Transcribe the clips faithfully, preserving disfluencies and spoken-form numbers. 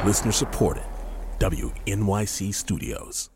Listener supported. W N Y C Studios.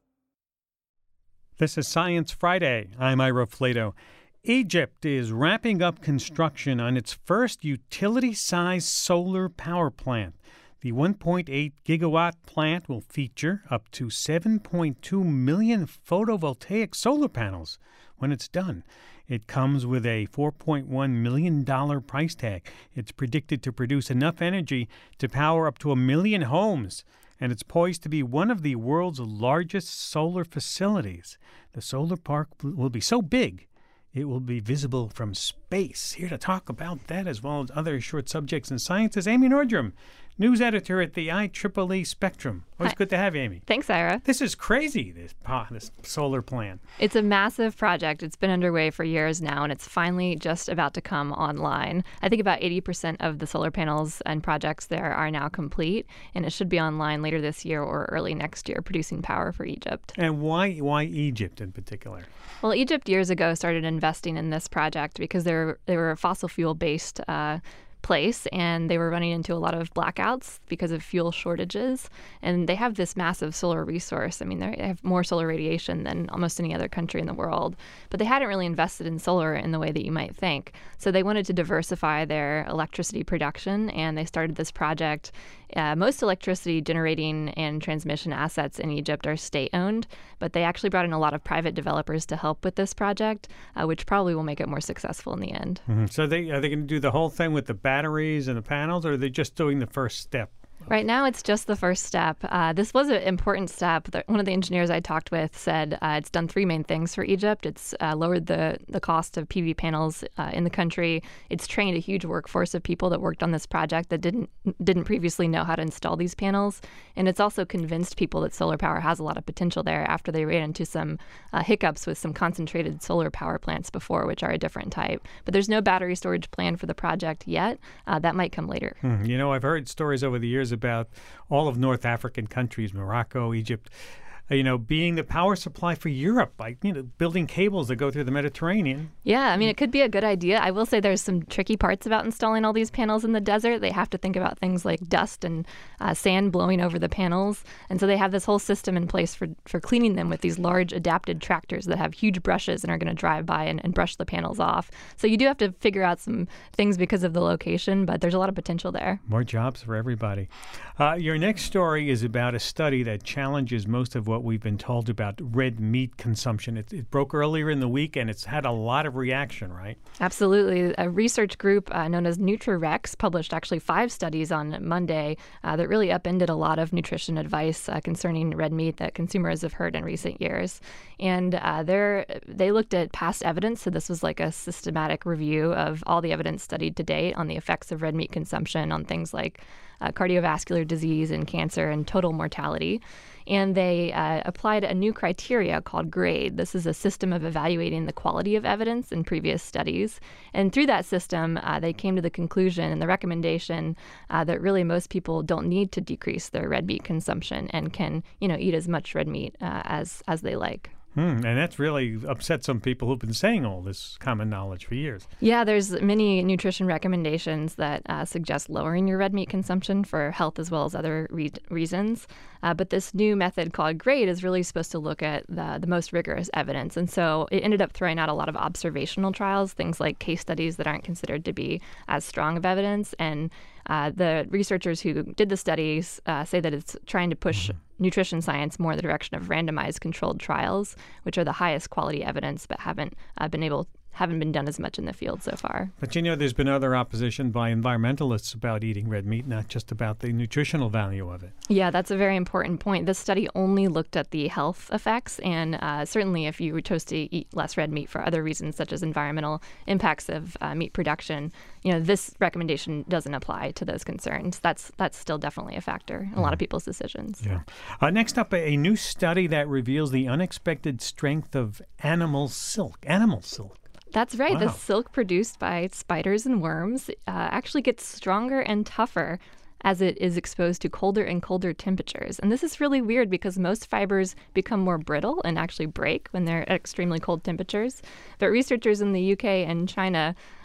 This is Science Friday. I'm Ira Flato. Egypt is wrapping up construction on its first utility-sized solar power plant. The one point eight gigawatt plant will feature up to seven point two million photovoltaic solar panels when it's done. It comes with a four point one million dollars price tag. It's predicted to produce enough energy to power up to a million homes, and it's poised to be one of the world's largest solar facilities. The solar park will be so big, it will be visible from space. Here to talk about that as well as other short subjects in science is Amy Nordrum, news editor at the I triple E Spectrum. Always Hi. Good to have you, Amy. Thanks, Ira. This is crazy, this, uh, this solar plant. It's a massive project. It's been underway for years now, and it's finally just about to come online. I think about eighty percent of the solar panels and projects there are now complete, and it should be online later this year or early next year, producing power for Egypt. And why why Egypt in particular? Well, Egypt years ago started investing in this project because they were, they were a fossil fuel-based uh place, and they were running into a lot of blackouts because of fuel shortages. And they have this massive solar resource. I mean, they have more solar radiation than almost any other country in the world. But they hadn't really invested in solar in the way that you might think. So they wanted to diversify their electricity production, and they started this project. Uh, most electricity generating and transmission assets in Egypt are state-owned, but they actually brought in a lot of private developers to help with this project, uh, which probably will make it more successful in the end. Mm-hmm. So they are they going to do the whole thing with the batteries and the panels, or are they just doing the first step? Right now, it's just the first step. Uh, this was an important step. One of the engineers I talked with said uh, it's done three main things for Egypt. It's uh, lowered the, the cost of P V panels uh, in the country. It's trained a huge workforce of people that worked on this project that didn't didn't previously know how to install these panels. And it's also convinced people that solar power has a lot of potential there after they ran into some uh, hiccups with some concentrated solar power plants before, which are a different type. But there's no battery storage plan for the project yet. Uh, that might come later. Hmm. You know, I've heard stories over the years about all of North African countries, Morocco, Egypt, uh, you know, being the power supply for Europe, like, you know, building cables that go through the Mediterranean. Yeah, I mean, it could be a good idea. I will say there's some tricky parts about installing all these panels in the desert. They have to think about things like dust and uh, sand blowing over the panels. And so they have this whole system in place for, for cleaning them with these large adapted tractors that have huge brushes and are going to drive by and, and brush the panels off. So you do have to figure out some things because of the location, but there's a lot of potential there. More jobs for everybody. Uh, your next story is about a study that challenges most of what we've been told about red meat consumption. It, it broke earlier in the week, and it's had a lot of reaction, right? Absolutely. A research group uh, known as NutriRex published actually five studies on Monday uh, that really upended a lot of nutrition advice uh, concerning red meat that consumers have heard in recent years. And uh, they're, they looked at past evidence. So this was like a systematic review of all the evidence studied to date on the effects of red meat consumption on things like uh, cardiovascular disease and cancer and total mortality. And they uh, applied a new criteria called GRADE. This is a system of evaluating the quality of evidence in previous studies. And through that system, uh, they came to the conclusion and the recommendation uh, that really most people don't need to decrease their red meat consumption and can, you know, eat as much red meat uh, as as they like. Hmm, and that's really upset some people who've been saying all this common knowledge for years. Yeah, there's many nutrition recommendations that uh, suggest lowering your red meat consumption for health as well as other re- reasons. Uh, but this new method called GRADE is really supposed to look at the, the most rigorous evidence. And so it ended up throwing out a lot of observational trials, things like case studies that aren't considered to be as strong of evidence. And uh, the researchers who did the studies uh, say that it's trying to push mm-hmm. nutrition science more in the direction of randomized controlled trials, which are the highest quality evidence but haven't uh, been able haven't been done as much in the field so far. But, you know, there's been other opposition by environmentalists about eating red meat, not just about the nutritional value of it. Yeah, that's a very important point. This study only looked at the health effects, and uh, certainly if you chose to eat less red meat for other reasons, such as environmental impacts of uh, meat production, you know, this recommendation doesn't apply to those concerns. That's that's still definitely a factor in a lot of people's decisions. Yeah. Uh, next up, a, a new study that reveals the unexpected strength of animal silk. Animal silk. That's right. Wow. The silk produced by spiders and worms uh, actually gets stronger and tougher as it is exposed to colder and colder temperatures. And this is really weird because most fibers become more brittle and actually break when they're at extremely cold temperatures. But researchers in the U K and China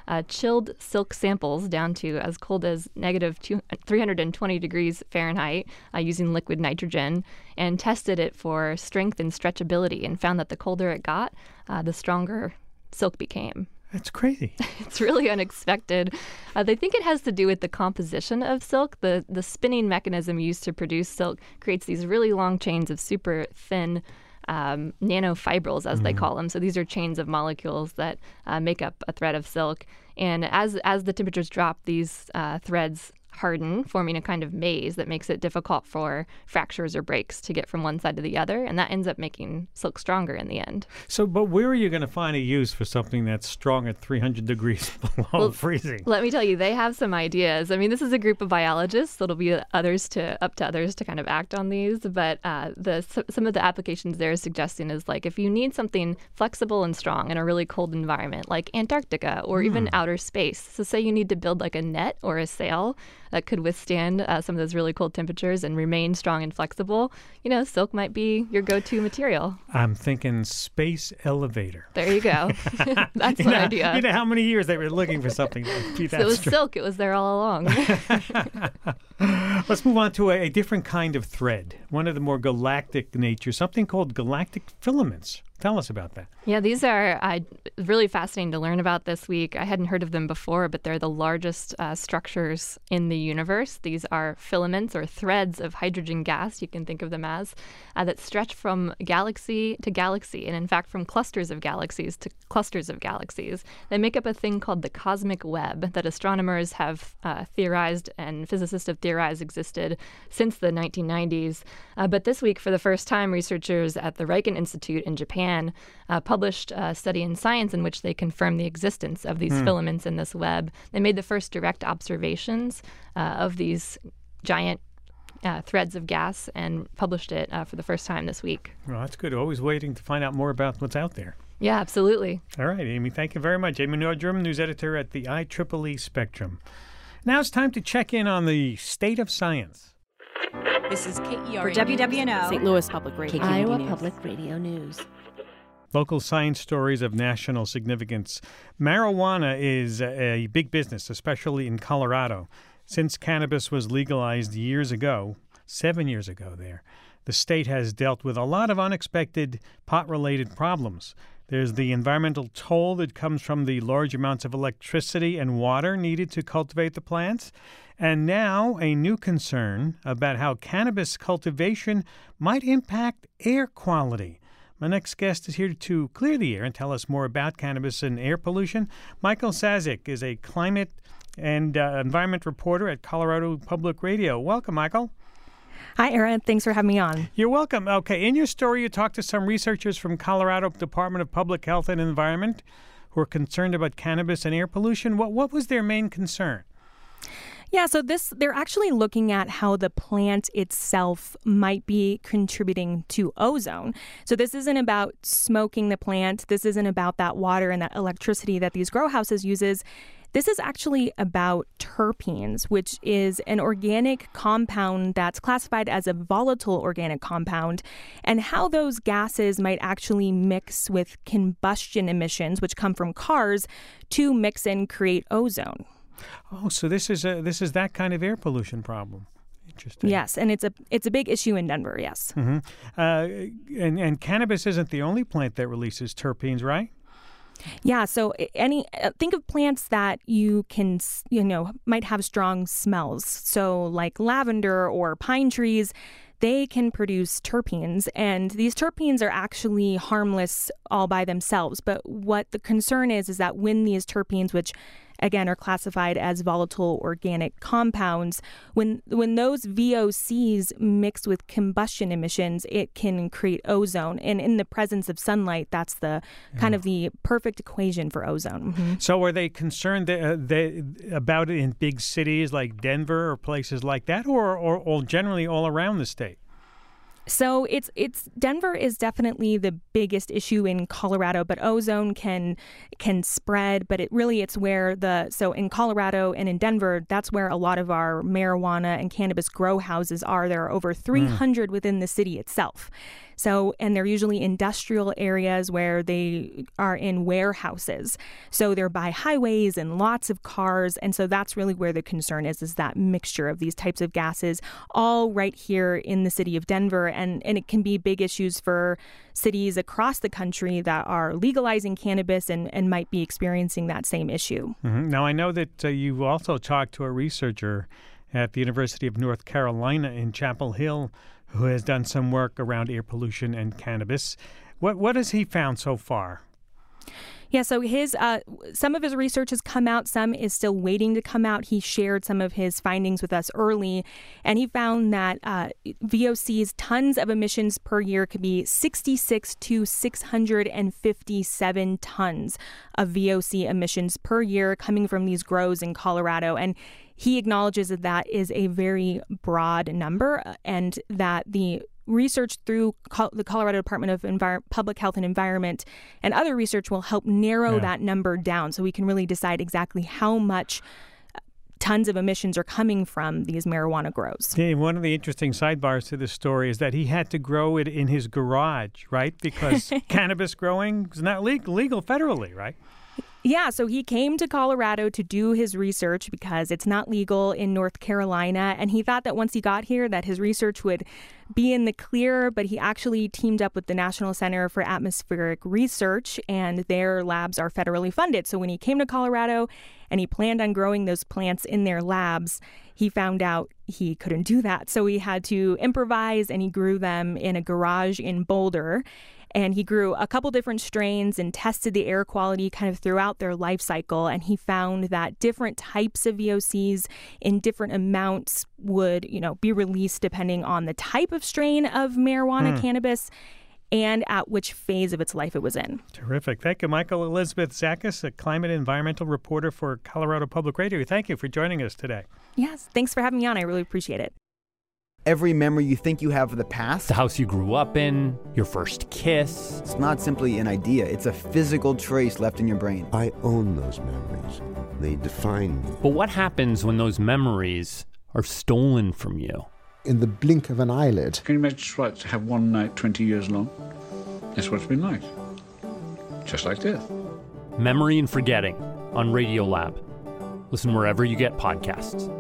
uh, chilled silk samples down to as cold as negative three hundred twenty degrees Fahrenheit uh, using liquid nitrogen, and tested it for strength and stretchability, and found that the colder it got, uh, the stronger silk became. That's crazy. It's really unexpected. Uh, they think it has to do with the composition of silk. The the spinning mechanism used to produce silk creates these really long chains of super thin um, nanofibrils, as mm. they call them. So these are chains of molecules that uh, make up a thread of silk. And as as the temperatures drop, these uh, threads harden, forming a kind of maze that makes it difficult for fractures or breaks to get from one side to the other, and that ends up making silk stronger in the end. So, but where are you going to find a use for something that's strong at three hundred degrees below well, freezing? Let me tell you, they have some ideas. I mean, this is a group of biologists, so it'll be others to up to others to kind of act on these, but uh, the some of the applications they're suggesting is like if you need something flexible and strong in a really cold environment, like Antarctica or mm. even outer space. So say you need to build like a net or a sail that could withstand uh, some of those really cold temperatures and remain strong and flexible, you know, silk might be your go-to material. I'm thinking space elevator. There you go. That's you one know, idea. You know how many years they were looking for something to be that so it was strong. silk. It was there all along. Let's move on to a, a different kind of thread, one of the more galactic nature, something called galactic filaments. Tell us about that. Yeah, these are uh, really fascinating to learn about this week. I hadn't heard of them before, but they're the largest uh, structures in the universe. These are filaments or threads of hydrogen gas, you can think of them as, uh, that stretch from galaxy to galaxy, and in fact from clusters of galaxies to clusters of galaxies. They make up a thing called the cosmic web that astronomers have uh, theorized and physicists have theorized existed since the nineteen nineties. Uh, but this week, for the first time, researchers at the Riken Institute in Japan Uh, published a study in Science in which they confirmed the existence of these mm. filaments in this web. They made the first direct observations uh, of these giant uh, threads of gas and published it uh, for the first time this week. Well, that's good. Always waiting to find out more about what's out there. Yeah, absolutely. All right, Amy, thank you very much. Amy Nordrum, news editor at the I triple E Spectrum. Now it's time to check in on the state of science. This is K E R A for W W N O, Saint Louis Public Radio, Iowa Public Radio News. Local science stories of national significance. Marijuana is a big business, especially in Colorado. Since cannabis was legalized years ago, seven years ago there, the state has dealt with a lot of unexpected pot-related problems. There's the environmental toll that comes from the large amounts of electricity and water needed to cultivate the plants. And now a new concern about how cannabis cultivation might impact air quality. My next guest is here to clear the air and tell us more about cannabis and air pollution. Michael Sasek is a climate and uh, environment reporter at Colorado Public Radio. Welcome, Michael. Hi, Aaron. Thanks for having me on. You're welcome. Okay, in your story, you talked to some researchers from Colorado Department of Public Health and Environment who are concerned about cannabis and air pollution. What what was their main concern? Yeah, so this they're actually looking at how the plant itself might be contributing to ozone. So this isn't about smoking the plant. This isn't about that water and that electricity that these grow houses uses. This is actually about terpenes, which is an organic compound that's classified as a volatile organic compound, and how those gases might actually mix with combustion emissions, which come from cars, to mix and create ozone. Oh, so this is a this is that kind of air pollution problem. Interesting. Yes, and it's a it's a big issue in Denver. Yes. Mm-hmm. Uh, and and cannabis isn't the only plant that releases terpenes, right? Yeah. So any think of plants that you can you know might have strong smells. So like lavender or pine trees. They can produce terpenes, and these terpenes are actually harmless all by themselves. But what the concern is, is that when these terpenes, which again are classified as volatile organic compounds, when when those V O Cs mix with combustion emissions, it can create ozone. And in the presence of sunlight, that's the yeah. kind of the perfect equation for ozone. Mm-hmm. So are they concerned that, uh, they, about it in big cities like Denver or places like that, or, or, or generally all around the state? So it's it's Denver is definitely the biggest issue in Colorado, but ozone can can spread. But it really it's where the so in Colorado and in Denver, that's where a lot of our marijuana and cannabis grow houses are. There are over three hundred mm. within the city itself. So, and they're usually industrial areas where they are in warehouses. So they're by highways and lots of cars. And so that's really where the concern is, is that mixture of these types of gases all right here in the city of Denver. And, and it can be big issues for cities across the country that are legalizing cannabis and, and might be experiencing that same issue. Mm-hmm. Now, I know that uh, you've also talked to a researcher at the University of North Carolina in Chapel Hill who has done some work around air pollution and cannabis. What what has he found so far? Yeah, so his uh, some of his research has come out. Some is still waiting to come out. He shared some of his findings with us early, and he found that uh, V O C's tons of emissions per year could be sixty-six to six hundred fifty-seven tons of V O C emissions per year coming from these grows in Colorado. And he acknowledges that that is a very broad number, and that the research through Col- the Colorado Department of Envir- Public Health and Environment and other research will help narrow yeah. that number down so we can really decide exactly how much tons of emissions are coming from these marijuana grows. Yeah, one of the interesting sidebars to this story is that he had to grow it in his garage, right? Because cannabis growing is not legal, legal federally, right? Yeah, so he came to Colorado to do his research because it's not legal in North Carolina. And he thought that once he got here that his research would be in the clear, but he actually teamed up with the National Center for Atmospheric Research, and their labs are federally funded. So when he came to Colorado and he planned on growing those plants in their labs, he found out he couldn't do that. So he had to improvise, and he grew them in a garage in Boulder. And he grew a couple different strains and tested the air quality kind of throughout their life cycle. And he found that different types of V O Cs in different amounts would, you know, be released depending on the type of strain of marijuana hmm. cannabis and at which phase of its life it was in. Terrific. Thank you, Michael. Elizabeth Zakas, a climate and environmental reporter for Colorado Public Radio. Thank you for joining us today. Yes, thanks for having me on. I really appreciate it. Every memory you think you have of the past, the house you grew up in, your first kiss. It's not simply an idea. It's a physical trace left in your brain. I own those memories. They define me. But what happens when those memories are stolen from you? In the blink of an eyelid. Can you imagine what to have one night twenty years long? That's what it's been like. Just like death. Memory and Forgetting on Radiolab. Listen wherever you get podcasts.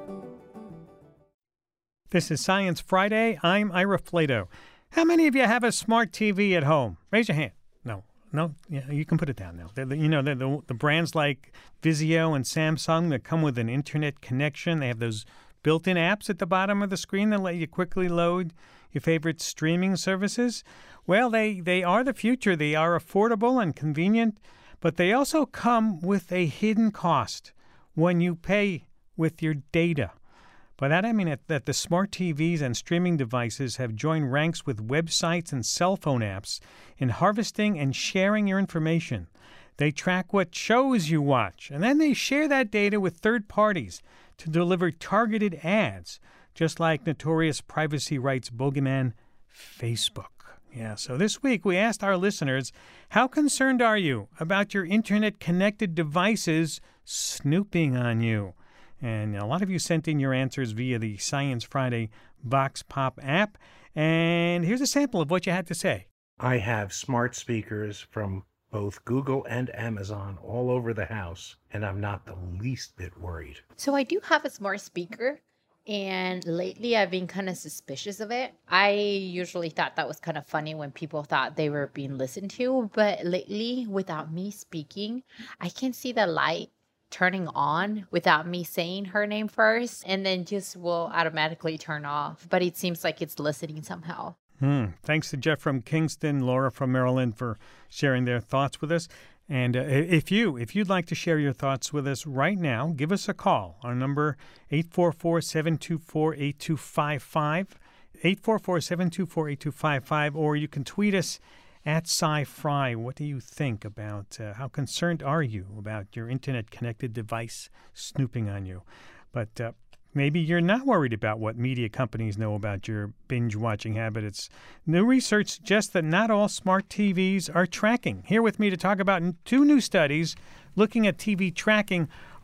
This is Science Friday. I'm Ira Flato. How many of you have a smart T V at home? Raise your hand. No, no, yeah, you can put it down now. They're the, you know, they're the, the brands like Vizio and Samsung that come with an internet connection. They have those built-in apps at the bottom of the screen that let you quickly load your favorite streaming services. Well, they, they are the future. They are affordable and convenient, but they also come with a hidden cost when you pay with your data. By that, I mean that the smart T Vs and streaming devices have joined ranks with websites and cell phone apps in harvesting and sharing your information. They track what shows you watch, and then they share that data with third parties to deliver targeted ads, just like notorious privacy rights bogeyman Facebook. Yeah, so this week we asked our listeners, how concerned are you about your internet-connected devices snooping on you? And a lot of you sent in your answers via the Science Friday Vox Pop app. And here's a sample of what you had to say. I have smart speakers from both Google and Amazon all over the house, and I'm not the least bit worried. So I do have a smart speaker, and lately I've been kind of suspicious of it. I usually thought that was kind of funny when people thought they were being listened to, but lately, without me speaking, I can see the light turning on without me saying her name first, and then just will automatically turn off. But it seems like it's listening somehow. Hmm. Thanks to Jeff from Kingston, Laura from Maryland for sharing their thoughts with us. And uh, if you, if you'd like to share your thoughts with us right now, give us a call. Our number, eight four four, seven two four, eight two five five, eight four four, seven two four, eight two five five, or you can tweet us at SciFri. What do you think about, uh, how concerned are you about your internet-connected device snooping on you? But uh, maybe you're not worried about what media companies know about your binge-watching habit. It's new research suggests that not all smart T Vs are tracking. Here with me to talk about two new studies looking at T V tracking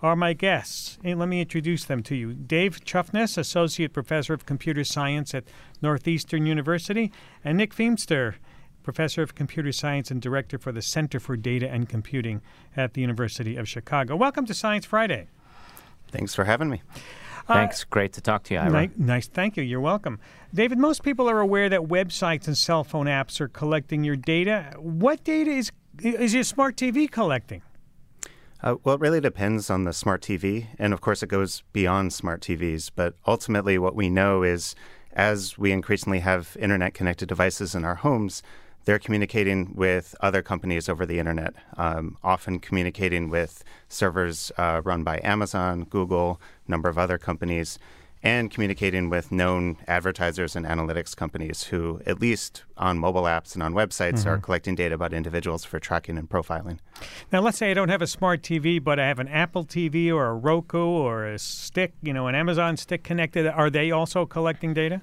are my guests. And let me introduce them to you. Dave Chuffness, Associate Professor of Computer Science at Northeastern University, and Nick Feamster, Professor of Computer Science and Director for the Center for Data and Computing at the University of Chicago. Welcome to Science Friday. Thanks for having me. Thanks. Uh, Great to talk to you, Ira. Ni- nice. Thank you. You're welcome. David, most people are aware that websites and cell phone apps are collecting your data. What data is is your smart T V collecting? Uh, well, it really depends on the smart T V. And, of course, it goes beyond smart T Vs. But ultimately what we know is as we increasingly have Internet-connected devices in our homes, they're communicating with other companies over the Internet, um, often communicating with servers uh, run by Amazon, Google, a number of other companies, and communicating with known advertisers and analytics companies who, at least on mobile apps and on websites, mm-hmm. are collecting data about individuals for tracking and profiling. Now, let's say I don't have a smart T V, but I have an Apple T V or a Roku or a stick, you know, an Amazon stick connected. Are they also collecting data?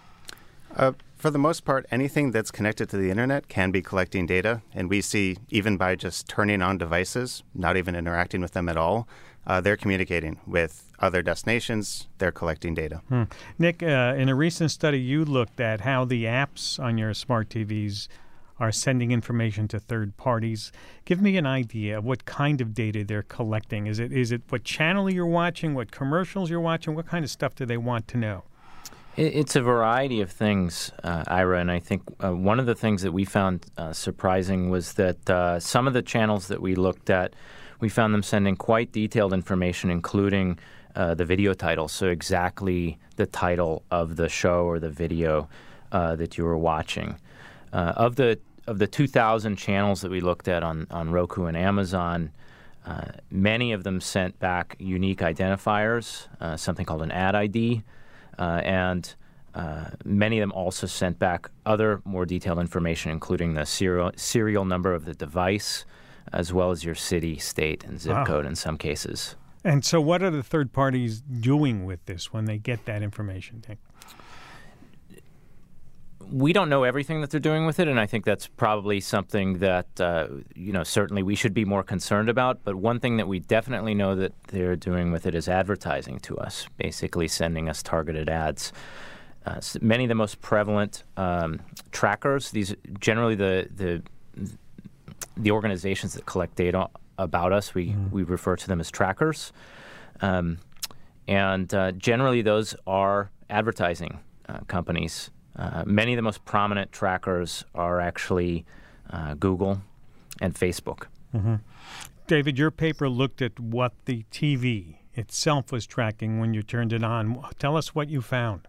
Uh, for the most part, anything that's connected to the Internet can be collecting data. And we see, even by just turning on devices, not even interacting with them at all, uh, they're communicating with other destinations. They're collecting data. Hmm. Nick, uh, in a recent study, you looked at how the apps on your smart T Vs are sending information to third parties. Give me an idea of what kind of data they're collecting. Is it is it what channel you're watching, what commercials you're watching? What kind of stuff do they want to know? It's a variety of things, uh, Ira, and I think uh, one of the things that we found uh, surprising was that uh, some of the channels that we looked at, we found them sending quite detailed information, including uh, the video title, so exactly the title of the show or the video uh, that you were watching. Uh, of the of the two thousand channels that we looked at on, on Roku and Amazon, uh, many of them sent back unique identifiers, uh, something called an ad I D. Uh, and uh, many of them also sent back other more detailed information, including the serial serial number of the device, as well as your city, state, and zip wow. code in some cases. And so what are the third parties doing with this when they get that information, Dick? We don't know everything that they're doing with it, and I think that's probably something that, uh, you know, certainly we should be more concerned about. But one thing that we definitely know that they're doing with it is advertising to us, basically sending us targeted ads. Uh, so many of the most prevalent um, trackers, these generally the the the organizations that collect data about us, we, mm. we refer to them as trackers. Um, and uh, generally those are advertising uh, companies. Uh, many of the most prominent trackers are actually uh, Google and Facebook. Mm-hmm. David, your paper looked at what the T V itself was tracking when you turned it on. Tell us what you found.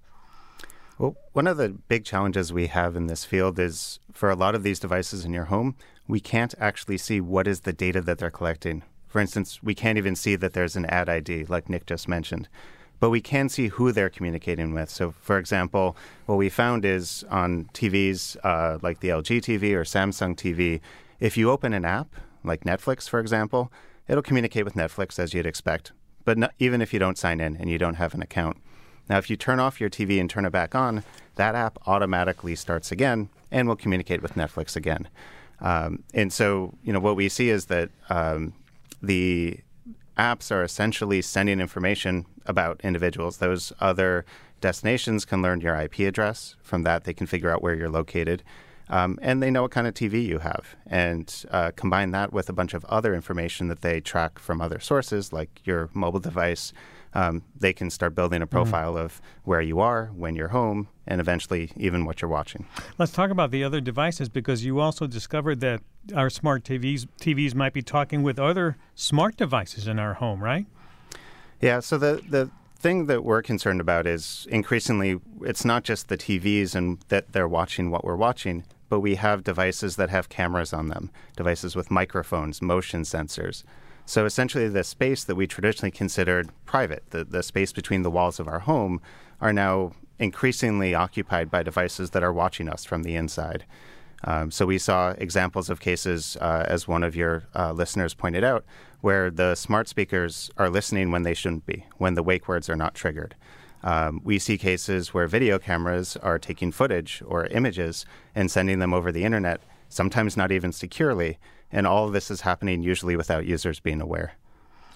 Well, one of the big challenges we have in this field is for a lot of these devices in your home, we can't actually see what is the data that they're collecting. For instance, we can't even see that there's an ad I D, like Nick just mentioned. But we can see who they're communicating with. So, for example, what we found is on T Vs uh, like the L G T V or Samsung T V, if you open an app, like Netflix, for example, it'll communicate with Netflix as you'd expect, but not, even if you don't sign in and you don't have an account. Now, if you turn off your T V and turn it back on, that app automatically starts again and will communicate with Netflix again. Um, and so, you know, what we see is that um, the apps are essentially sending information about individuals. Those other destinations can learn your I P address. From that, they can figure out where you're located. Um, and they know what kind of T V you have. And uh, combine that with a bunch of other information that they track from other sources, like your mobile device. Um, they can start building a profile mm-hmm. of where you are, when you're home, and eventually even what you're watching. Let's talk about the other devices, because you also discovered that our smart T Vs T Vs might be talking with other smart devices in our home, right? Yeah, so the, the thing that we're concerned about is increasingly it's not just the T Vs and that they're watching what we're watching, but we have devices that have cameras on them, devices with microphones, motion sensors. So essentially the space that we traditionally considered private, the, the space between the walls of our home, are now increasingly occupied by devices that are watching us from the inside. Um, so we saw examples of cases, uh, as one of your uh, listeners pointed out, where the smart speakers are listening when they shouldn't be, when the wake words are not triggered. Um, we see cases where video cameras are taking footage or images and sending them over the internet, sometimes not even securely, and all of this is happening usually without users being aware.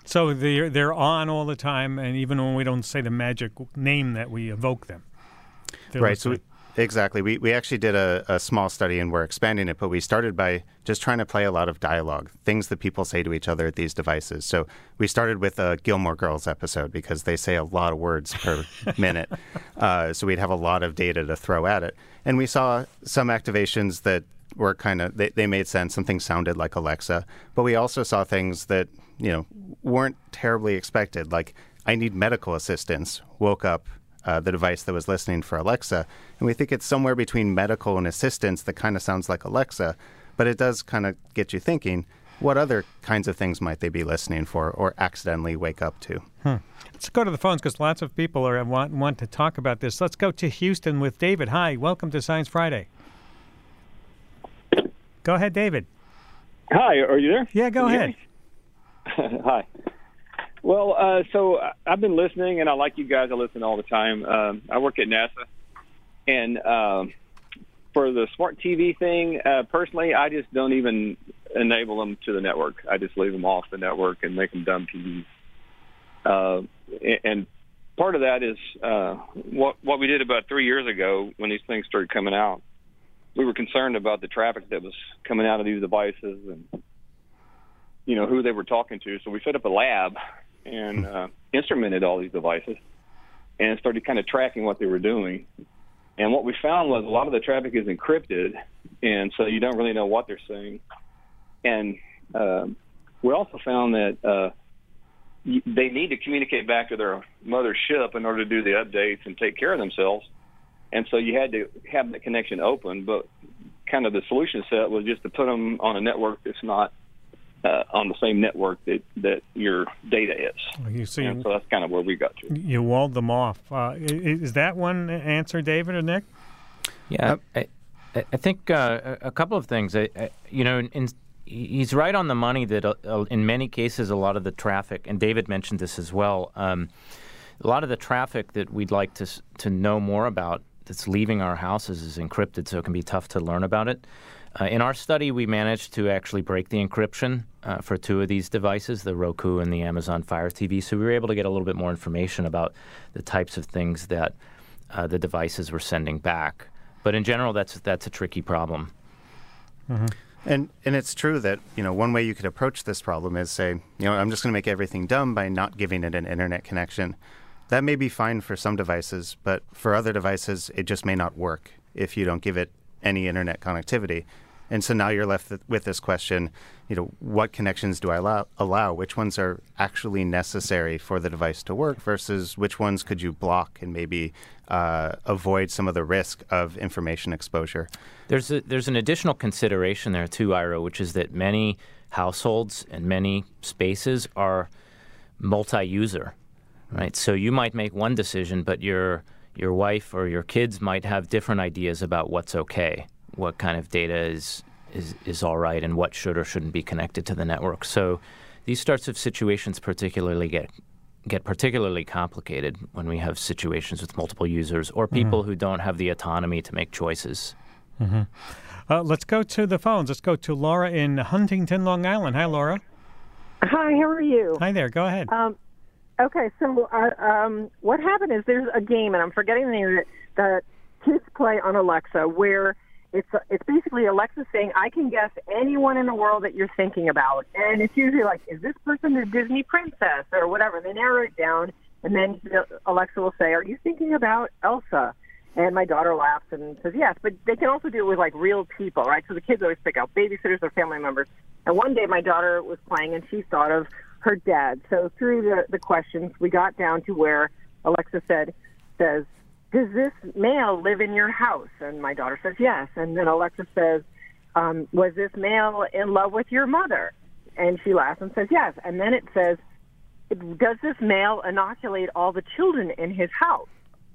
So they're, they're on all the time, and even when we don't say the magic name that we evoke them. Right, so we, exactly. We we actually did a, a small study, and we're expanding it, but we started by just trying to play a lot of dialogue, things that people say to each other at these devices. So we started with a Gilmore Girls episode because they say a lot of words per minute. Uh, so we'd have a lot of data to throw at it. And we saw some activations that were kind of, they, they made sense. Some things sounded like Alexa. But we also saw things that, you know, weren't terribly expected, like I need medical assistance, woke up Uh, the device that was listening for Alexa. And we think it's somewhere between medical and assistance that kind of sounds like Alexa, but it does kind of get you thinking, what other kinds of things might they be listening for or accidentally wake up to? Hmm. Let's go to the phones because lots of people are want, want to talk about this. Let's go to Houston with David. Hi, welcome to Science Friday. Go ahead, David. Hi, are you there? Yeah, go ahead. Hi. Well, uh, so I've been listening, and I like you guys. I listen all the time. Um, I work at NASA, and um, for the smart T V thing, uh, personally, I just don't even enable them to the network. I just leave them off the network and make them dumb T Vs. Uh, and part of that is uh, what what we did about three years ago when these things started coming out. We were concerned about the traffic that was coming out of these devices and, you know, who they were talking to. So we set up a lab and uh, instrumented all these devices and started kind of tracking what they were doing. And what we found was a lot of the traffic is encrypted, and so you don't really know what they're saying. And uh, we also found that uh, they need to communicate back to their mothership in order to do the updates and take care of themselves. And so you had to have the connection open, but kind of the solution set was just to put them on a network that's not Uh, on the same network that, that your data is. You see, and so that's kind of where we got to. You walled them off. Uh, is that one answer, David or Nick? Yeah, I, I think uh, a couple of things. I, I, you know, in, he's right on the money that uh, in many cases a lot of the traffic, and David mentioned this as well, um, a lot of the traffic that we'd like to to know more about that's leaving our houses is encrypted, so it can be tough to learn about it. Uh, in our study, we managed to actually break the encryption uh, for two of these devices, the Roku and the Amazon Fire T V. So we were able to get a little bit more information about the types of things that uh, the devices were sending back. But in general, that's that's a tricky problem. Mm-hmm. And and it's true that, you know, one way you could approach this problem is say, you know, I'm just going to make everything dumb by not giving it an internet connection. That may be fine for some devices, but for other devices, it just may not work if you don't give it any internet connectivity. And so now you're left with this question, you know, what connections do I allow, allow? Which ones are actually necessary for the device to work versus which ones could you block and maybe uh, avoid some of the risk of information exposure? There's a, there's an additional consideration there too, Ira, which is that many households and many spaces are multi-user, right? So you might make one decision, but your your wife or your kids might have different ideas about what's okay, what kind of data is, is is all right, and what should or shouldn't be connected to the network. So these sorts of situations particularly get get particularly complicated when we have situations with multiple users or people mm-hmm. who don't have the autonomy to make choices. Mm-hmm. Uh, let's go to the phones. Let's go to Laura in Huntington, Long Island. Hi, Laura. Hi, how are you? Hi there. Go ahead. Um, okay, so uh, um, what happened is there's a game, and I'm forgetting the name of it, that kids play on Alexa where It's it's basically Alexa saying, I can guess anyone in the world that you're thinking about. And it's usually like, is this person a Disney princess or whatever? And they narrow it down, and then Alexa will say, are you thinking about Elsa? And my daughter laughs and says, yes. But they can also do it with, like, real people, right? So the kids always pick out babysitters or family members. And one day my daughter was playing, and she thought of her dad. So through the, the questions, we got down to where Alexa said, says, does this male live in your house? And my daughter says yes. And then Alexa says, um, was this male in love with your mother? And she laughs and says yes. And then it says, does this male inoculate all the children in his house?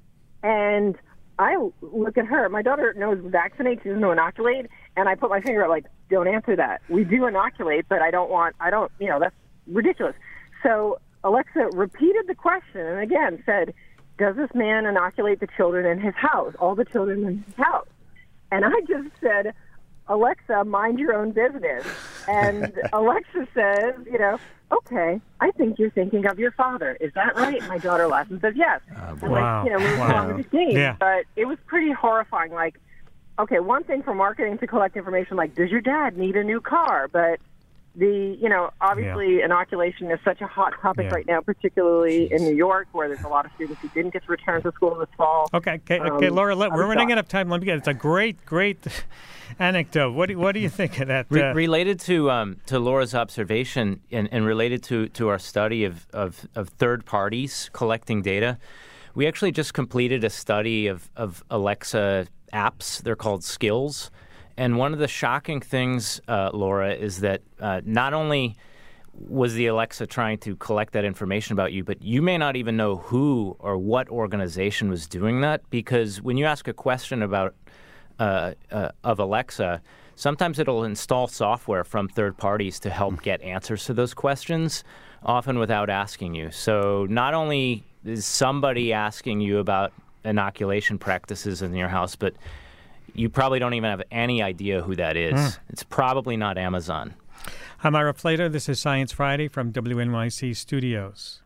And I look at her. My daughter knows vaccinate. She doesn't know inoculate. And I put my finger up like, don't answer that. We do inoculate, but I don't want, I don't, you know, that's ridiculous. So Alexa repeated the question and again said, does this man inoculate the children in his house, all the children in his house? And I just said, Alexa, mind your own business. And Alexa says, you know, okay, I think you're thinking of your father. Is that right? My daughter laughs and says, yes. Uh, and wow. like, you know, moves wow. along with the game. Yeah. But it was pretty horrifying. Like, okay, one thing for marketing to collect information, like, does your dad need a new car? But the, you know, obviously yeah. inoculation is such a hot topic yeah. right now, particularly Jeez. in New York, where there's a lot of students who didn't get to return to school this fall. Okay, okay, okay um, Laura, let, we're running out of time. Let me get it. It's a great, great anecdote. What do, what do you think of that? Uh, Re- related to um, to Laura's observation and, and related to, to our study of, of, of third parties collecting data, we actually just completed a study of, of Alexa apps. They're called Skills. And one of the shocking things, uh, Laura, is that uh, not only was the Alexa trying to collect that information about you, but you may not even know who or what organization was doing that, because when you ask a question about uh, uh, of Alexa, sometimes it'll install software from third parties to help get answers to those questions, often without asking you. So not only is somebody asking you about inoculation practices in your house, but you probably don't even have any idea who that is. Mm. It's probably not Amazon. I'm Ira Flatow. This is Science Friday from W N Y C Studios.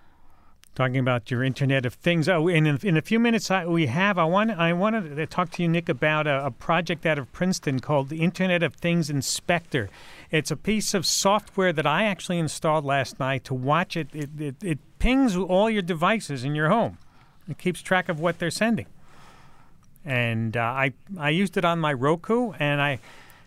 Talking about your Internet of Things. Oh, in a, in a few minutes I, we have, I want I wanted to talk to you, Nick, about a, a project out of Princeton called the Internet of Things Inspector. It's a piece of software that I actually installed last night to watch it. It, it, it pings all your devices in your home. It keeps track of what they're sending. And uh, I I used it on my Roku, and I,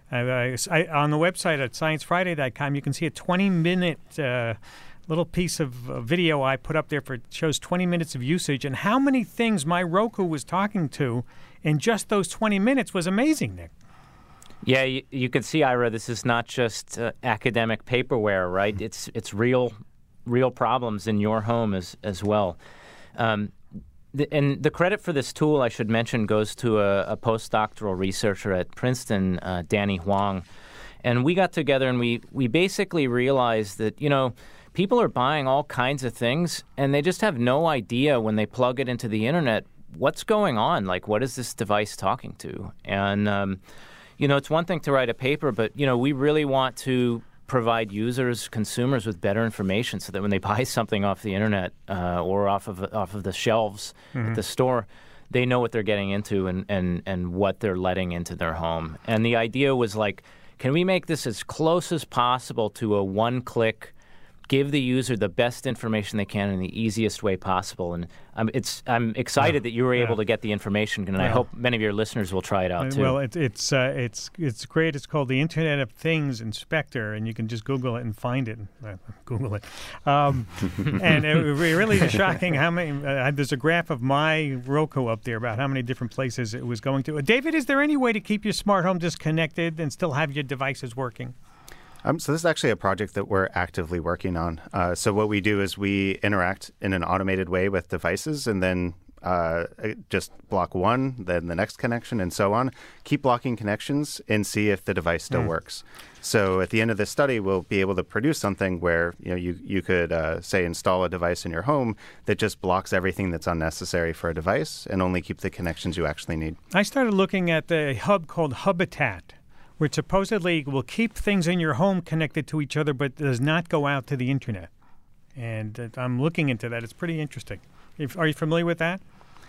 I, I on the website at science friday dot com you can see a twenty minute uh, little piece of uh, video I put up there for shows twenty minutes of usage, and how many things my Roku was talking to in just those twenty minutes was amazing, Nick. Yeah, you, you can see, Ira, this is not just uh, academic paperware, right? Mm-hmm. It's it's real real problems in your home as as well. Um, The, and the credit for this tool, I should mention, goes to a, a postdoctoral researcher at Princeton, uh, Danny Huang. And we got together and we, we basically realized that, you know, people are buying all kinds of things and they just have no idea when they plug it into the internet what's going on. Like, what is this device talking to? And, um, you know, it's one thing to write a paper, but, you know, we really want to provide users, consumers with better information so that when they buy something off the internet uh, or off of off of the shelves mm-hmm. at the store, they know what they're getting into and, and, and what they're letting into their home. And the idea was like, can we make this as close as possible to a one-click, give the user the best information they can in the easiest way possible? And I'm, it's, I'm excited yeah. that you were able yeah. to get the information, and yeah. I hope many of your listeners will try it out, too. Well, it, it's uh, it's it's great. It's called the Internet of Things Inspector, and you can just Google it and find it. Uh, Google it. Um, and it really is shocking how many, uh, there's a graph of my Roku up there about how many different places it was going to. Uh, David, is there any way to keep your smart home disconnected and still have your devices working? Um, so this is actually a project that we're actively working on. Uh, so what we do is we interact in an automated way with devices and then uh, just block one, then the next connection, and so on. Keep blocking connections and see if the device still mm. works. So at the end of this study, we'll be able to produce something where you know you, you could, uh, say, install a device in your home that just blocks everything that's unnecessary for a device and only keep the connections you actually need. I started looking at the hub called Hubitat, which supposedly will keep things in your home connected to each other but does not go out to the internet. And uh, I'm looking into that. It's pretty interesting. If, are you familiar with that?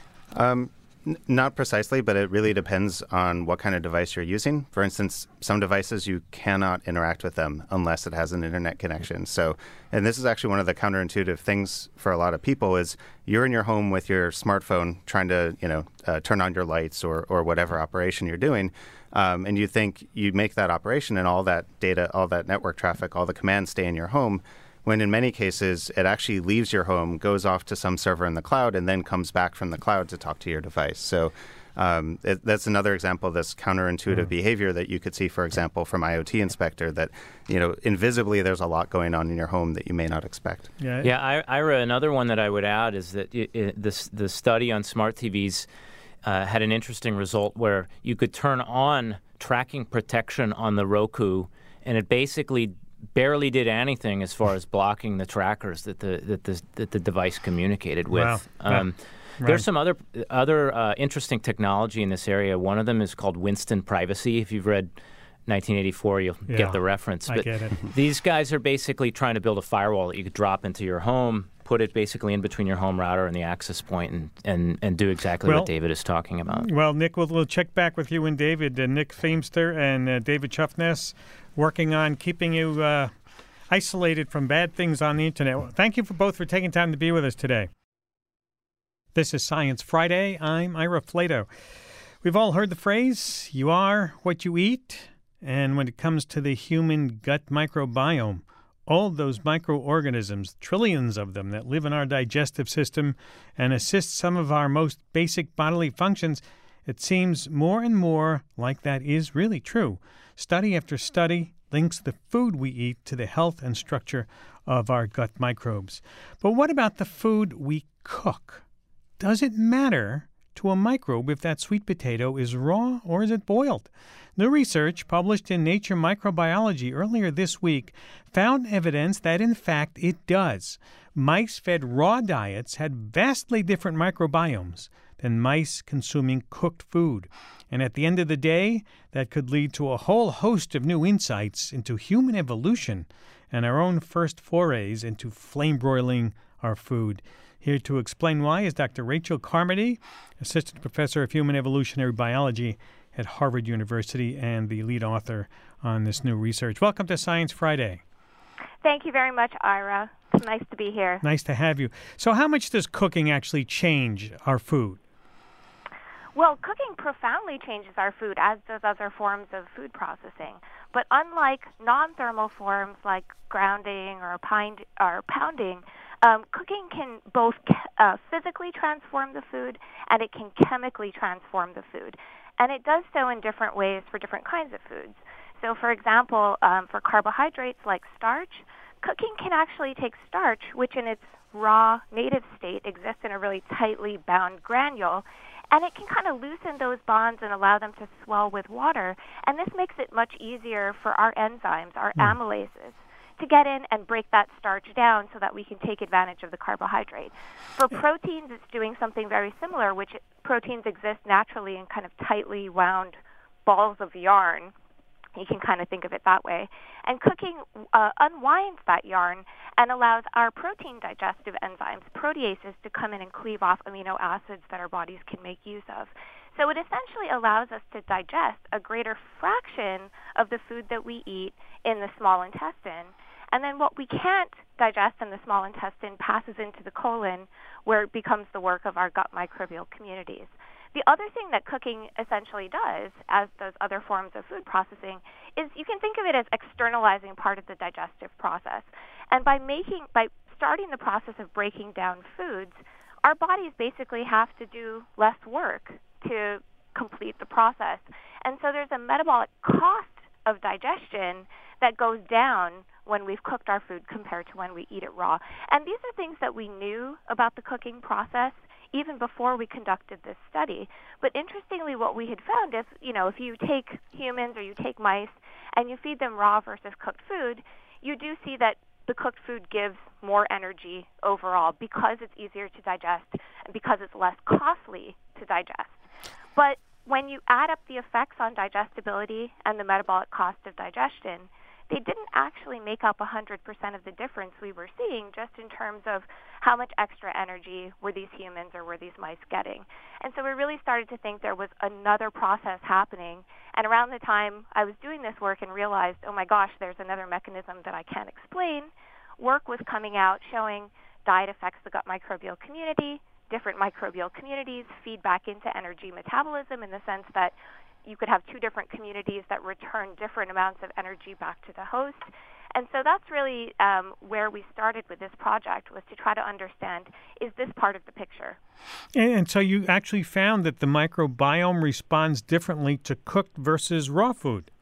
Um, n- not precisely, but it really depends on what kind of device you're using. For instance, some devices you cannot interact with them unless it has an internet connection. So, and this is actually one of the counterintuitive things for a lot of people is you're in your home with your smartphone trying to, you know, uh, turn on your lights or, or whatever operation you're doing. Um, and you think you make that operation and all that data, all that network traffic, all the commands stay in your home, when in many cases it actually leaves your home, goes off to some server in the cloud, and then comes back from the cloud to talk to your device. So um, it, that's another example of this counterintuitive mm. behavior that you could see, for example, from IoT Inspector, that, you know, invisibly there's a lot going on in your home that you may not expect. Yeah, yeah Ira, another one that I would add is that it, it, this, the study on smart T Vs Uh, had an interesting result where you could turn on tracking protection on the Roku, and it basically barely did anything as far as blocking the trackers that the that the, that the device communicated with. Wow. Um, yeah. Right. There's some other other uh, interesting technology in this area. One of them is called Winston Privacy. If you've read nineteen eighty-four, you'll Yeah, get the reference. I But get it. these guys are basically trying to build a firewall that you could drop into your home, put it basically in between your home router and the access point, and, and, and do exactly Well- what David is talking about. Well, Nick, we'll, we'll check back with you and David. Uh, Nick Feimster and uh, David Chuffness working on keeping you uh, isolated from bad things on the internet. Well, thank you for both for taking time to be with us today. This is Science Friday. I'm Ira Flato. We've all heard the phrase, you are what you eat. And when it comes to the human gut microbiome, all those microorganisms, trillions of them that live in our digestive system and assist some of our most basic bodily functions, it seems more and more like that is really true. Study after study links the food we eat to the health and structure of our gut microbes. But what about the food we cook? Does it matter to a microbe if that sweet potato is raw or is it boiled? New research published in Nature Microbiology earlier this week found evidence that, in fact, it does. Mice fed raw diets had vastly different microbiomes than mice consuming cooked food. And at the end of the day, that could lead to a whole host of new insights into human evolution and our own first forays into flame broiling our food. Here to explain why is Doctor Rachel Carmody, Assistant Professor of Human Evolutionary Biology at Harvard University and the lead author on this new research. Welcome to Science Friday. Thank you very much, Ira. It's nice to be here. Nice to have you. So how much does cooking actually change our food? Well, cooking profoundly changes our food, as does other forms of food processing. But unlike non-thermal forms like grounding or, pind- or pounding, um, cooking can both uh, physically transform the food and it can chemically transform the food. And it does so in different ways for different kinds of foods. So, for example, um, for carbohydrates like starch, cooking can actually take starch, which in its raw native state exists in a really tightly bound granule, and it can kind of loosen those bonds and allow them to swell with water. And this makes it much easier for our enzymes, our mm. amylases, to get in and break that starch down so that we can take advantage of the carbohydrate. For proteins, it's doing something very similar, which proteins exist naturally in kind of tightly wound balls of yarn. You can kind of think of it that way. And cooking uh, unwinds that yarn and allows our protein digestive enzymes, proteases, to come in and cleave off amino acids that our bodies can make use of. So it essentially allows us to digest a greater fraction of the food that we eat in the small intestine. And then what we can't digest in the small intestine passes into the colon, where it becomes the work of our gut microbial communities. The other thing that cooking essentially does, as does other forms of food processing, is you can think of it as externalizing part of the digestive process. And by making, by starting the process of breaking down foods, our bodies basically have to do less work to complete the process. And so there's a metabolic cost of digestion that goes down when we've cooked our food compared to when we eat it raw. And these are things that we knew about the cooking process even before we conducted this study. But interestingly, what we had found is, you know, if you take humans or you take mice and you feed them raw versus cooked food, you do see that the cooked food gives more energy overall because it's easier to digest and because it's less costly to digest. But when you add up the effects on digestibility and the metabolic cost of digestion, they didn't actually make up one hundred percent of the difference we were seeing just in terms of how much extra energy were these humans or were these mice getting. And so we really started to think there was another process happening. And around the time I was doing this work and realized, oh my gosh, there's another mechanism that I can't explain, work was coming out showing diet affects the gut microbial community. Different microbial communities feed back into energy metabolism in the sense that you could have two different communities that return different amounts of energy back to the host. And so that's really um, where we started with this project, was to try to understand, is this part of the picture? And, and so you actually found that the microbiome responds differently to cooked versus raw food.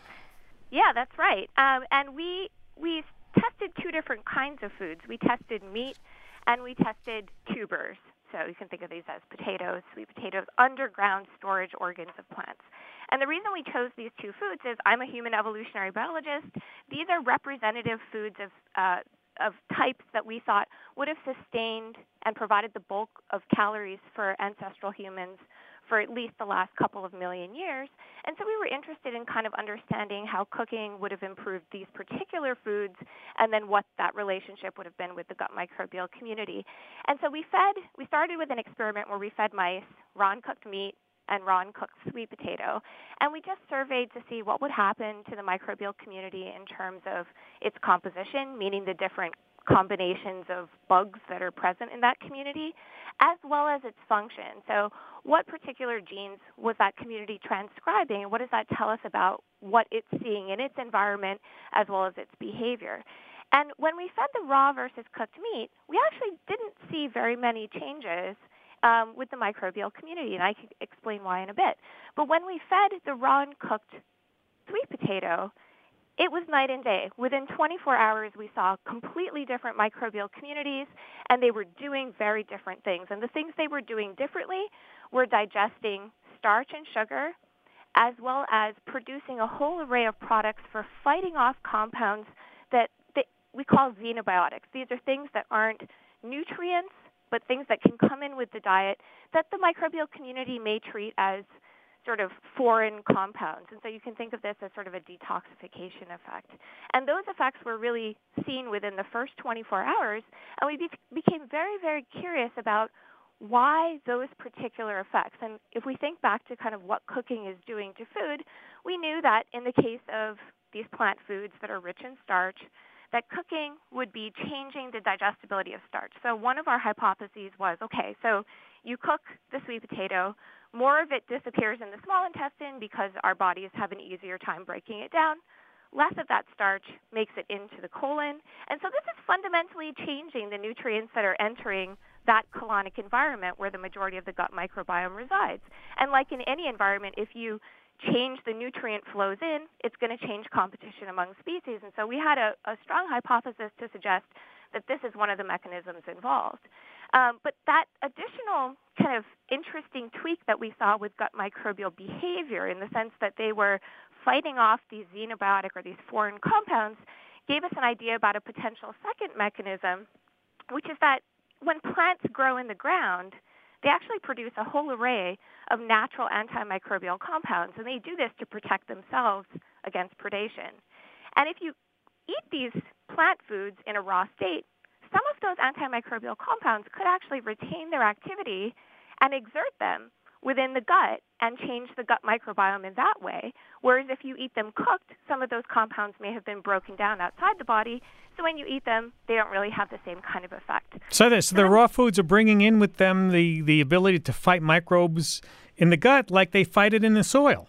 Yeah, that's right. Um, and we we tested two different kinds of foods. We tested meat and we tested tubers. So you can think of these as potatoes, sweet potatoes, underground storage organs of plants. And the reason we chose these two foods is I'm a human evolutionary biologist. These are representative foods of uh, of types that we thought would have sustained and provided the bulk of calories for ancestral humans for at least the last couple of million years. And so we were interested in kind of understanding how cooking would have improved these particular foods and then what that relationship would have been with the gut microbial community. And so we fed, we started with an experiment where we fed mice raw and cooked meat and raw and cooked sweet potato. And we just surveyed to see what would happen to the microbial community in terms of its composition, meaning the different combinations of bugs that are present in that community, as well as its function. So what particular genes was that community transcribing, and what does that tell us about what it's seeing in its environment as well as its behavior? And when we fed the raw versus cooked meat, we actually didn't see very many changes um, with the microbial community, and I can explain why in a bit. But when we fed the raw and cooked sweet potato, it was night and day. Within twenty-four hours, we saw completely different microbial communities, and they were doing very different things. And the things they were doing differently were digesting starch and sugar, as well as producing a whole array of products for fighting off compounds that, that we call xenobiotics. These are things that aren't nutrients, but things that can come in with the diet that the microbial community may treat as sort of foreign compounds. And so you can think of this as sort of a detoxification effect. And those effects were really seen within the first twenty-four hours, and we be- became very, very curious about why those particular effects. And if we think back to kind of what cooking is doing to food, we knew that in the case of these plant foods that are rich in starch, that cooking would be changing the digestibility of starch. So one of our hypotheses was, okay, so you cook the sweet potato, more of it disappears in the small intestine because our bodies have an easier time breaking it down. Less of that starch makes it into the colon. And so this is fundamentally changing the nutrients that are entering that colonic environment where the majority of the gut microbiome resides. And like in any environment, if you change the nutrient flows in, it's going to change competition among species. And so we had a, a strong hypothesis to suggest that this is one of the mechanisms involved. Um, but that additional kind of interesting tweak that we saw with gut microbial behavior, in the sense that they were fighting off these xenobiotic or these foreign compounds, gave us an idea about a potential second mechanism, which is that when plants grow in the ground, they actually produce a whole array of natural antimicrobial compounds, and they do this to protect themselves against predation. And if you eat these plant foods in a raw state, some of those antimicrobial compounds could actually retain their activity and exert them within the gut and change the gut microbiome in that way. Whereas if you eat them cooked, some of those compounds may have been broken down outside the body. So when you eat them, they don't really have the same kind of effect. So, this, so the raw foods are bringing in with them the, the ability to fight microbes in the gut like they fight it in the soil.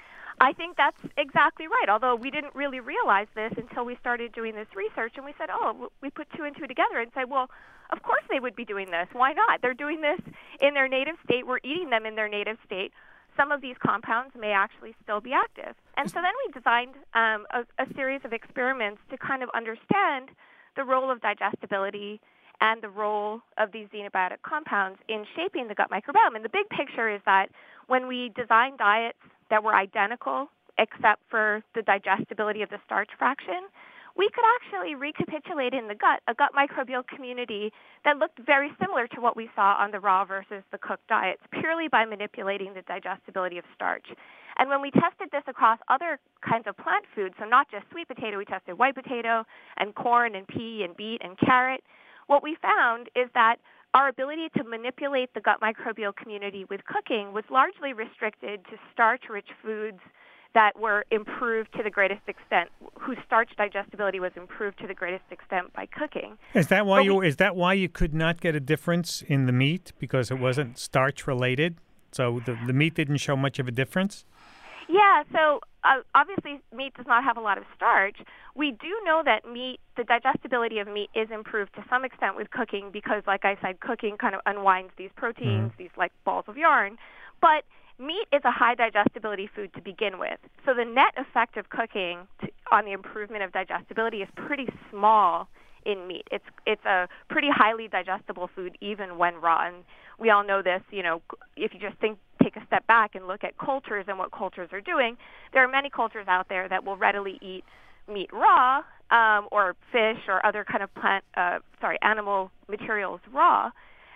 I think that's exactly right, although we didn't really realize this until we started doing this research, and we said, oh, we put two and two together and said, well, of course they would be doing this. Why not? They're doing this in their native state. We're eating them in their native state. Some of these compounds may actually still be active. And so then we designed um, a, a series of experiments to kind of understand the role of digestibility and the role of these xenobiotic compounds in shaping the gut microbiome. And the big picture is that when we design diets that were identical except for the digestibility of the starch fraction, we could actually recapitulate in the gut a gut microbial community that looked very similar to what we saw on the raw versus the cooked diets, purely by manipulating the digestibility of starch. And when we tested this across other kinds of plant foods, so not just sweet potato, we tested white potato and corn and pea and beet and carrot, what we found is that our ability to manipulate the gut microbial community with cooking was largely restricted to starch-rich foods that were improved to the greatest extent, whose starch digestibility was improved to the greatest extent by cooking. Is that why But you we, is that why you could not get a difference in the meat, because it wasn't starch related? So the the meat didn't show much of a difference? Yeah, so uh, obviously meat does not have a lot of starch. We do know that meat, the digestibility of meat is improved to some extent with cooking because, like I said, cooking kind of unwinds these proteins, mm-hmm. these like balls of yarn. But meat is a high digestibility food to begin with. So the net effect of cooking to, on the improvement of digestibility is pretty small in meat. It's it's a pretty highly digestible food even when raw. And we all know this, you know, if you just think, take a step back and look at cultures and what cultures are doing, there are many cultures out there that will readily eat meat raw um, or fish or other kind of plant, uh, sorry, animal materials raw.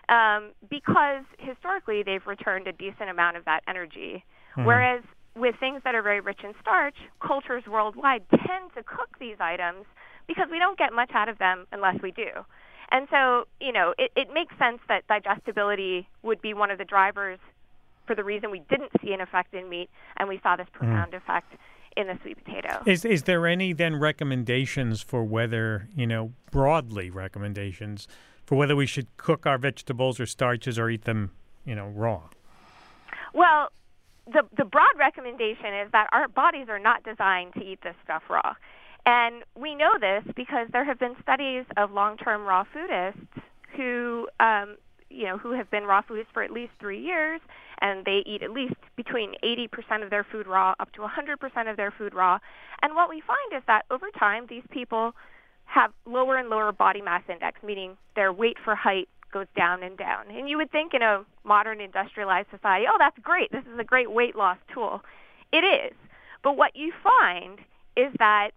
um, because historically they've returned a decent amount of that energy. Mm-hmm. Whereas with things that are very rich in starch, cultures worldwide tend to cook these items because we don't get much out of them unless we do. And so, you know, it, it makes sense that digestibility would be one of the drivers for the reason we didn't see an effect in meat, and we saw this profound mm. effect in the sweet potato. Is is there any then recommendations for whether, you know, broadly recommendations for whether we should cook our vegetables or starches or eat them, you know, raw? Well, the the broad recommendation is that our bodies are not designed to eat this stuff raw. And we know this because there have been studies of long-term raw foodists who, um, you know, who have been raw foodists for at least three years, and they eat at least between eighty percent of their food raw, up to one hundred percent of their food raw. And what we find is that over time, these people have lower and lower body mass index, meaning their weight for height goes down and down. And you would think in a modern industrialized society, oh, that's great. This is a great weight loss tool. It is. But what you find is that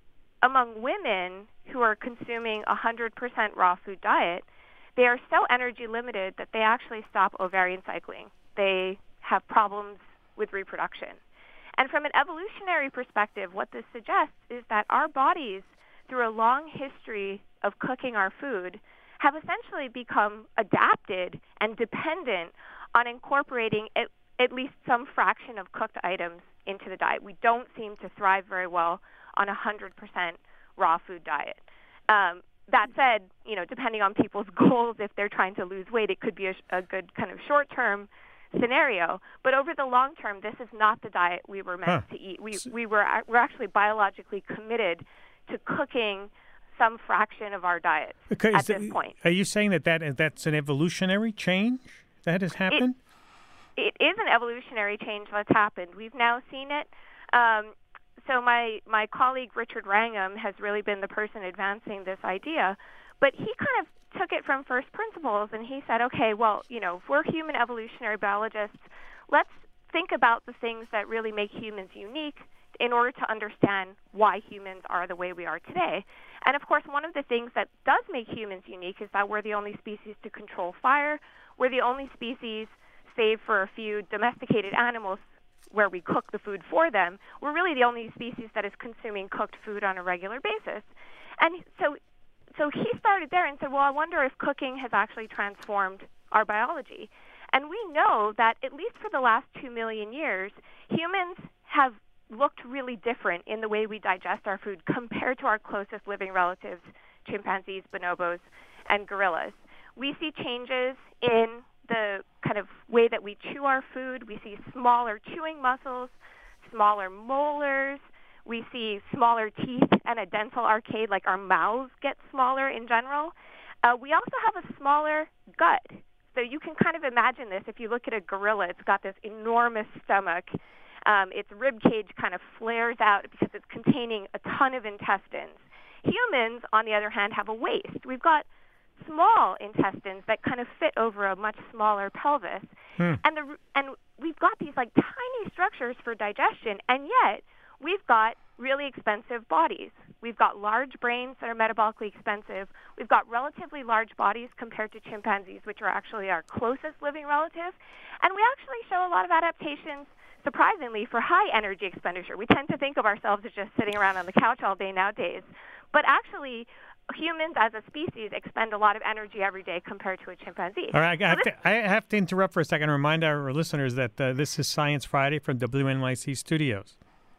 among women who are consuming a one hundred percent raw food diet, they are so energy limited that they actually stop ovarian cycling. They have problems with reproduction. And from an evolutionary perspective, what this suggests is that our bodies, through a long history of cooking our food, have essentially become adapted and dependent on incorporating at, at least some fraction of cooked items into the diet. We don't seem to thrive very well on a one hundred percent raw food diet. Um, that said, you know, depending on people's goals, if they're trying to lose weight, it could be a, a good kind of short-term scenario. But over the long term, this is not the diet we were meant huh. to eat. We we were we're actually biologically committed to cooking some fraction of our diet okay, at this the, point. Are you saying that, that that's an evolutionary change that has happened? It, it is an evolutionary change that's happened. We've now seen it. Um, so my, my colleague Richard Wrangham has really been the person advancing this idea, but he kind of took it from first principles, and he said, okay, well, you know, if we're human evolutionary biologists, let's think about the things that really make humans unique in order to understand why humans are the way we are today. And of course, one of the things that does make humans unique is that we're the only species to control fire. We're the only species, save for a few domesticated animals where we cook the food for them, we're really the only species that is consuming cooked food on a regular basis. And so so he started there and said, well, I wonder if cooking has actually transformed our biology. And we know that at least for the last two million years, humans have looked really different in the way we digest our food compared to our closest living relatives, chimpanzees, bonobos, and gorillas. We see changes in the kind of way that we chew our food. We see smaller chewing muscles, smaller molars. We see smaller teeth and a dental arcade, like our mouths get smaller in general. Uh, we also have a smaller gut. So you can kind of imagine this. If you look at a gorilla, it's got this enormous stomach. Um, its rib cage kind of flares out because it's containing a ton of intestines. Humans, on the other hand, have a waist. We've got small intestines that kind of fit over a much smaller pelvis. Hmm. And the and we've got these like tiny structures for digestion, and yet we've got really expensive bodies. We've got large brains that are metabolically expensive. We've got relatively large bodies compared to chimpanzees, which are actually our closest living relative. And we actually show a lot of adaptations, surprisingly, for high energy expenditure. We tend to think of ourselves as just sitting around on the couch all day nowadays. But actually, humans as a species expend a lot of energy every day compared to a chimpanzee. All right, I have, so this, to, I have to interrupt for a second and remind our listeners that uh, this is Science Friday from W N Y C Studios.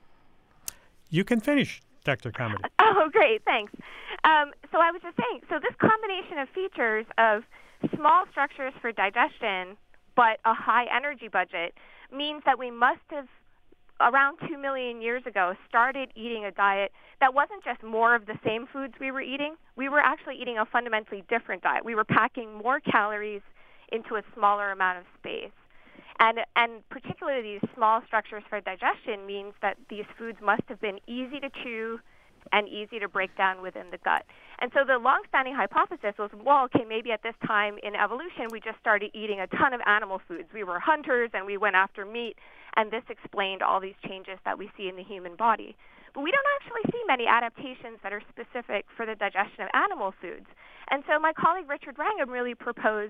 You can finish, Doctor Carmody. Oh, great, thanks. Um, so I was just saying, so this combination of features of small structures for digestion but a high energy budget means that we must have, around two million years ago, started eating a diet that wasn't just more of the same foods we were eating. We were actually eating a fundamentally different diet. We were packing more calories into a smaller amount of space. And, and particularly these small structures for digestion means that these foods must have been easy to chew and easy to break down within the gut. And so the long-standing hypothesis was, well, okay, maybe at this time in evolution we just started eating a ton of animal foods. We were hunters and we went after meat, and this explained all these changes that we see in the human body. But we don't actually see many adaptations that are specific for the digestion of animal foods. And so my colleague Richard Wrangham really proposed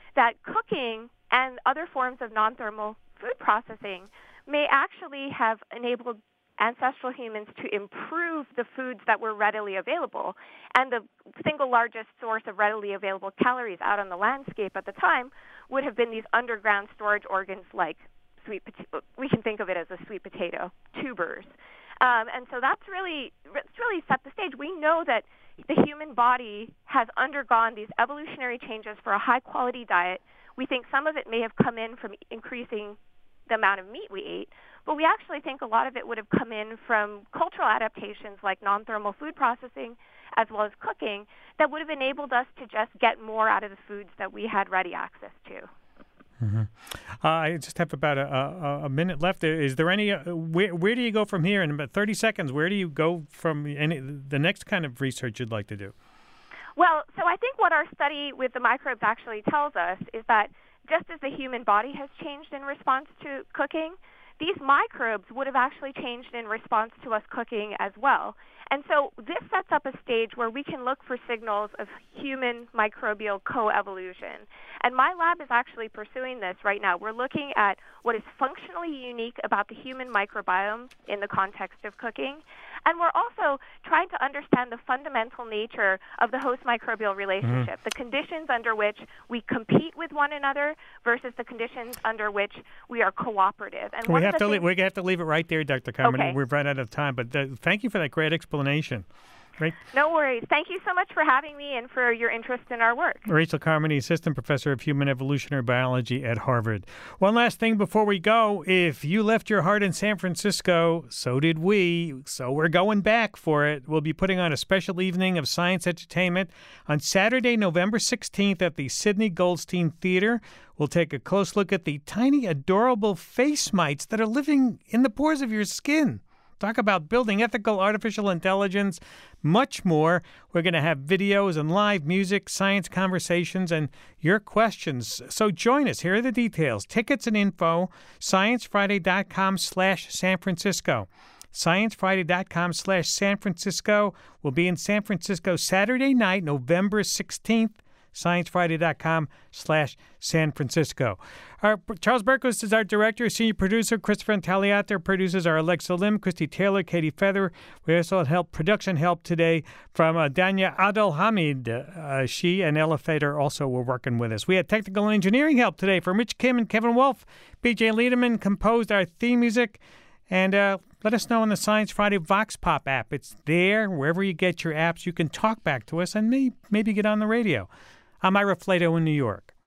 that cooking and other forms of non-thermal food processing may actually have enabled ancestral humans to improve the foods that were readily available. And the single largest source of readily available calories out on the landscape at the time would have been these underground storage organs like sweet potato. We can think of it as a sweet potato, tubers. Um, and so that's really, it's really set the stage. We know that the human body has undergone these evolutionary changes for a high-quality diet. We think some of it may have come in from increasing the amount of meat we ate, but we actually think a lot of it would have come in from cultural adaptations like non-thermal food processing as well as cooking that would have enabled us to just get more out of the foods that we had ready access to. Mm-hmm. Uh, I just have about a, a, a minute left. Is there any, uh, where, where do you go from here? In about thirty seconds, where do you go from any, the next kind of research you'd like to do? Well, so I think what our study with the microbes actually tells us is that just as the human body has changed in response to cooking, these microbes would have actually changed in response to us cooking as well. And so this sets up a stage where we can look for signals of human microbial coevolution. And my lab is actually pursuing this right now. We're looking at what is functionally unique about the human microbiome in the context of cooking. And we're also trying to understand the fundamental nature of the host microbial relationship, mm-hmm. the conditions under which we compete with one another versus the conditions under which we are cooperative. And we have to leave, we have to leave it right there, Doctor Carmody. Okay. We've run out of time, but uh, thank you for that great explanation. Right. No worries. Thank you so much for having me and for your interest in our work. Rachel Carmody, Assistant Professor of Human Evolutionary Biology at Harvard. One last thing before we go. If you left your heart in San Francisco, so did we. So we're going back for it. We'll be putting on a special evening of science entertainment on Saturday, November sixteenth at the Sidney Goldstein Theater. We'll take a close look at the tiny, adorable face mites that are living in the pores of your skin. Talk about building ethical artificial intelligence, much more. We're going to have videos and live music, science conversations, and your questions. So join us. Here are the details. Tickets and info, sciencefriday.com slash San Francisco. sciencefriday.com slash San Francisco. We'll be in San Francisco Saturday night, November sixteenth. sciencefriday.com slash San Francisco. Our, Charles Berkowitz is our director, senior producer. Christopher Intagliata produces our Alexa Lim, Christy Taylor, Katie Feather. We also had help, production help today from uh, Danya Adel-Hamid. Uh, she and Ella Fader also were working with us. We had technical and engineering help today from Rich Kim and Kevin Wolf. B J Liederman composed our theme music. And uh, let us know on the Science Friday Vox Pop app. It's there, wherever you get your apps. You can talk back to us and may, maybe get on the radio. I'm Ira Flato in New York.